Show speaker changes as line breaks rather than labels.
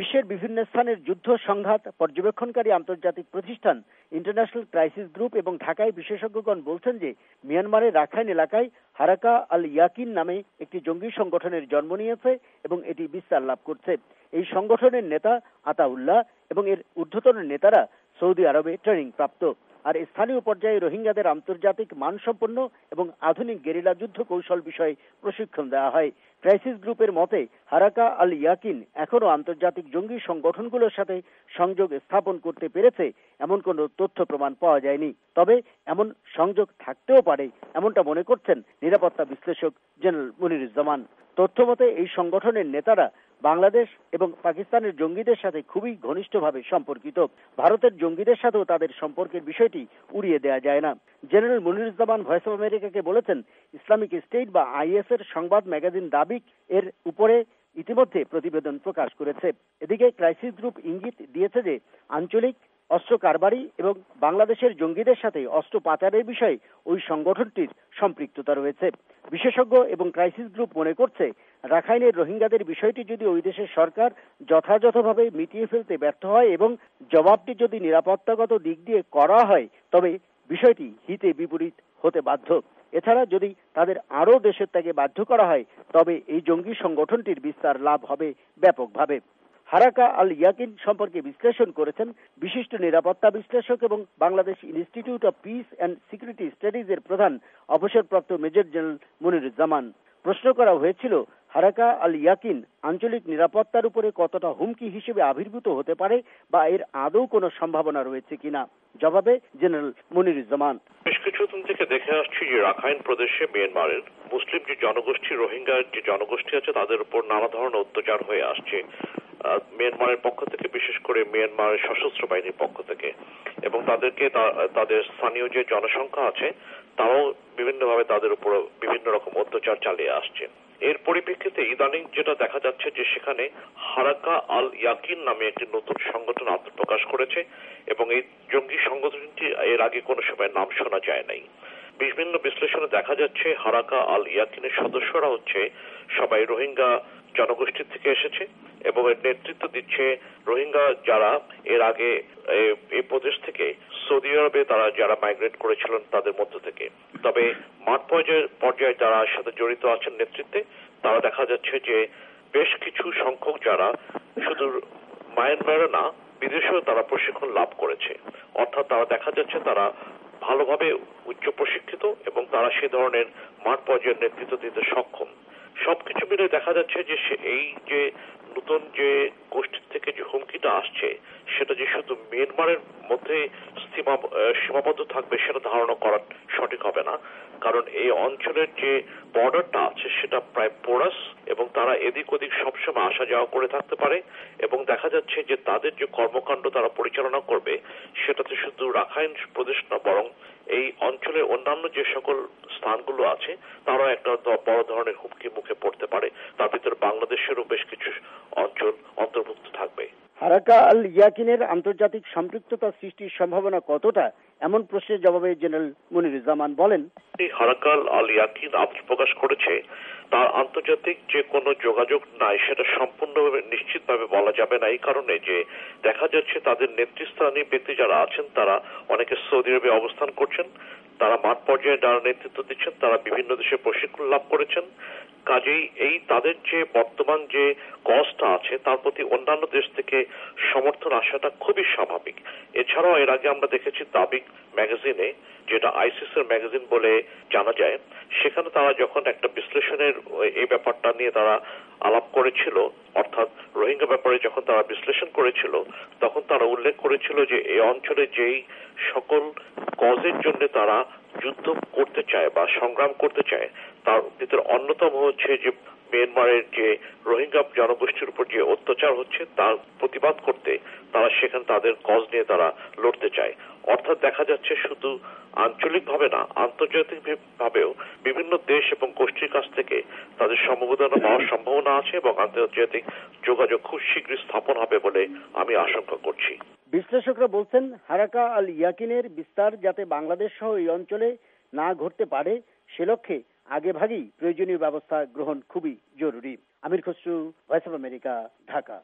বিশ্বের বিভিন্ন স্থানের যুদ্ধ সংঘাত পর্যবেক্ষণকারী আন্তর্জাতিক প্রতিষ্ঠান ইন্টারন্যাশনাল ক্রাইসিস গ্রুপ এবং ঢাকায় বিশেষজ্ঞগণ বলছেন যে মিয়ানমারের রাখাইন এলাকায় হারাকা আল ইয়াকিন নামে একটি জঙ্গি সংগঠনের জন্ম নিয়েছে এবং এটি বিস্তার লাভ করছে। এই সংগঠনের নেতা আতাউল্লাহ এবং এর ঊর্ধ্বতন নেতারা সৌদি আরবে ট্রেনিং প্রাপ্ত। আর স্থানীয় পর্যায়ে রোহিঙ্গাদের আন্তর্জাতিক মানসম্পন্ন এবং আধুনিক গেরিলা যুদ্ধ কৌশল বিষয়ে প্রশিক্ষণ দেওয়া হয়। ক্রাইসিস গ্রুপের মতে হারাকা আল ইয়াকিন এখনো আন্তর্জাতিক জঙ্গি সংগঠনগুলোর সাথে সংযোগ স্থাপন করতে পেরেছে এমন কোনো তথ্য প্রমাণ পাওয়া যায়নি। তবে এমন সংযোগ থাকতেও পারে এমনটা মনে করছেন নিরাপত্তা বিশ্লেষক জেনারেল মনিরুজ্জামান। তথ্যমতে এই সংগঠনের নেতারা বাংলাদেশ এবং পাকিস্তানের জঙ্গিদের সাথে খুবই ঘনিষ্ঠভাবে সম্পর্কিত। ভারতের জঙ্গিদের সাথেও তাদের সম্পর্কের বিষয়টি উড়িয়ে দেওয়া যায় না। জেনারেল মনিরুজ্জামান ভয়েস অব আমেরিকাকে বলেছেন, ইসলামিক স্টেট বা আইএস এর সংবাদ ম্যাগাজিন দাবিক এর উপরে ইতিমধ্যে প্রতিবেদন প্রকাশ করেছে। এদিকে ক্রাইসিস গ্রুপ ইঙ্গিত দিয়েছে যে আঞ্চলিক অস্ত্র কারবারি এবং বাংলাদেশের জঙ্গিদের সাথে অস্ত্র পাচারের বিষয়ে ওই সংগঠনটির সম্পৃক্ততা রয়েছে। বিশেষজ্ঞ এবং ক্রাইসিস গ্রুপ মনে করছে, রাখাইনের রোহিঙ্গাদের বিষয়টি যদি ওই দেশের সরকার যথাযথভাবে মিটিয়ে ফেলতে ব্যর্থ হয় এবং জবাবটি যদি নিরাপত্তাগত দিক দিয়ে করা হয় তবে বিষয়টি হিতে বিপরীত হতে বাধ্য। এছাড়া যদি তাদের আরও দেশের ত্যাগে বাধ্য করা হয় তবে এই জঙ্গি সংগঠনটির বিস্তার লাভ হবে ব্যাপকভাবে। হারাকা আল ইয়াকিন সম্পর্কে বিশ্লেষণ করেছেন বিশিষ্ট নিরাপত্তা বিশ্লেষক এবং Bangladesh institute of peace and security studies এর প্রধান অবসরপ্রাপ্ত মেজর জেনারেল মনিরুজ্জামান। প্রশ্ন করা হয়েছিল, হারাকা আল ইয়াকিন আঞ্চলিক নিরাপত্তার উপরে কতটা হুমকি হিসেবে আবির্ভূত হতে পারে বা এর আদৌ কোনো সম্ভাবনা রয়েছে কিনা। জবাবে জেনারেল মনিরুজ্জামান,
বেশ কিছুদিন থেকে দেখে আসছি যে রাখাইন প্রদেশে মিয়ানমারের মুসলিম যে জনগোষ্ঠী, রোহিঙ্গার যে জনগোষ্ঠী আছে তাদের উপর নানা ধরনের অত্যাচার হয়ে আসছে মিয়ানমারের পক্ষ থেকে, বিশেষ করে মিয়ানমারের সশস্ত্র বাহিনীর পক্ষ থেকে, এবং তাদেরকে তাদের স্থানীয় যে জনসংখ্যা আছে তারাও বিভিন্নভাবে তাদের উপর বিভিন্ন রকম অত্যাচার চালিয়ে আসছে। এর পরিপ্রেক্ষিতে ইদানিং যেটা দেখা যাচ্ছে যে সেখানে হারাকা আল ইয়াকিন নামে একটি নতুন সংগঠন আত্মপ্রকাশ করেছে এবং এই জঙ্গি সংগঠনটি এর আগে কোনো সময় নাম শোনা যায় নাই। বিভিন্ন বিশ্লেষণে দেখা যাচ্ছে হারাকা আল ইয়াকিনের সদস্যরা হচ্ছে সবাই রোহিঙ্গা জনগোষ্ঠীর থেকে এসেছে এবং এর নেতৃত্ব দিচ্ছে রোহিঙ্গা যারা এর আগে এই প্রদেশ থেকে সৌদি আরবে তারা যারা মাইগ্রেট করেছিলেন তাদের মধ্য থেকে। তবে মাঠ পর্যায়ে যারা সাথে জড়িত আছেন নেতৃত্বে তারা দেখা যাচ্ছে যে বেশ কিছু সংখ্যক যারা শুধু মায়ানমারে না বিদেশেও তারা প্রশিক্ষণ লাভ করেছে। অর্থাৎ তারা দেখা যাচ্ছে তারা ভালোভাবে উচ্চ প্রশিক্ষিত এবং তারা সে ধরনের মাঠ পর্যায়ের নেতৃত্ব দিতে সক্ষম। সবকিছু মিলে দেখা যাচ্ছে যে এই যে নতুন যে গোষ্ঠীর থেকে যে হুমকিটা আসছে সেটা যে শুধু মিয়ানমারের মধ্যে সীমাবদ্ধ থাকবে সেটা ধারণা করা সঠিক হবে না, কারণ এই অঞ্চলের যে বর্ডারটা আছে সেটা প্রায় পোরাস এবং তারা এদিক ওদিক সবসময় আসা যাওয়া করে থাকতে পারে এবং দেখা যাচ্ছে যে তাদের যে কর্মকাণ্ড তারা পরিচালনা করবে সেটাতে শুধু রাখাইন প্রদেশ না বরং এই অঞ্চলের অন্যান্য যে সকল স্থানগুলো আছে তারাও একটা বড় ধরনের হুমকির মুখে পড়তে পারে। তার ভিতরে বাংলাদেশেরও বেশ কিছু অঞ্চল অন্তর্ভুক্ত থাকবে।
হারাকা আল ইয়াকিনের আন্তর্জাতিক সম্পৃক্ততা সৃষ্টির সম্ভাবনা কতটা, এমন প্রশ্নের জবাবে জেনারেল মনিরুজ্জামান বলেন,
হারাকা আল ইয়াকিন আত্মপ্রকাশ করেছে তার আন্তর্জাতিক যে কোনো যোগাযোগ নাই সেটা সম্পূর্ণভাবে নিশ্চিতভাবে বলা যাবে না, এই কারণে যে দেখা যাচ্ছে তাদের নেতৃস্থানীয় ব্যক্তি যারা আছেন তারা অনেকে সৌদি আরবে অবস্থান করছেন, তারা মাঠ পর্যায়ে যারা নেতৃত্ব দিচ্ছেন তারা বিভিন্ন দেশে প্রশিক্ষণ লাভ করেছেন। কাজেই এই তাদের যে বর্তমান যে কজটা আছে তার প্রতি অন্যান্য দেশ থেকে সমর্থন আসাটা খুবই স্বাভাবিক। এছাড়াও এর আগে আমরা দেখেছি দাবিক ম্যাগাজিনে, যেটা আইসিস এর ম্যাগাজিন বলে জানা যায়, সেখানে তারা যখন একটা বিশ্লেষণের এই ব্যাপারটা নিয়ে তারা আলাপ করেছিল, অর্থাৎ রোহিঙ্গা ব্যাপারে যখন তারা বিশ্লেষণ করেছিল তখন তারা উল্লেখ করেছিল যে এই অঞ্চলে যেই সকল কজের জন্য তারা যুদ্ধ করতে চায় বা সংগ্রাম করতে চায় তার ভিতরে অন্যতম হচ্ছে যে মিয়ানমারের যে রোহিঙ্গা জনগোষ্ঠীর উপর যে অত্যাচার হচ্ছে তার প্রতিবাদ করতে তারা সেখানে তাদের কজ নিয়ে তারা লড়তে চায়। অর্থাৎ দেখা যাচ্ছে শুধু আঞ্চলিকভাবে না আন্তর্জাতিক ভাবেও বিভিন্ন দেশ এবং গোষ্ঠীর কাছ থেকে তাদের সমবেদনা পাওয়ার সম্ভাবনা আছে এবং আন্তর্জাতিক যোগাযোগ খুব শীঘ্রই স্থাপন হবে বলে আমি আশঙ্কা করছি।
বিশ্লেষকরা বলছেন, হারাকা আল ইয়াকিনের বিস্তার যাতে বাংলাদেশ সহ এই অঞ্চলে না ঘটতে পারে সে লক্ষ্যে আগেভাগেই প্রয়োজনীয় ব্যবস্থা গ্রহণ খুবই জরুরি। Amir Khasru, voice of America, Dhaka.